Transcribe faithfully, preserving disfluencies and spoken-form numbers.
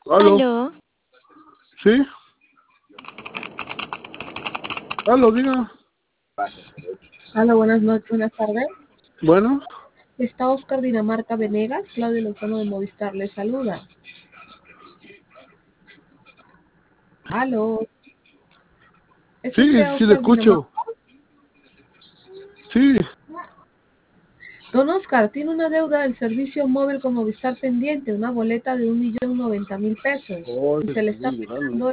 Aló, Aló, ¿sí? Aló, diga. Hola, buenas noches, buenas tardes. Bueno, Está Oscar Dinamarca Venegas, Claudio Lozano de Movistar le saluda. Aló. ¿Es sí, usted sí le Oscar Dinamarca? escucho. Sí, Don Oscar, tiene una deuda del servicio móvil con Movistar pendiente, una boleta de un millón noventa mil pesos. oh, Y ese se le es está bien lejano. pagando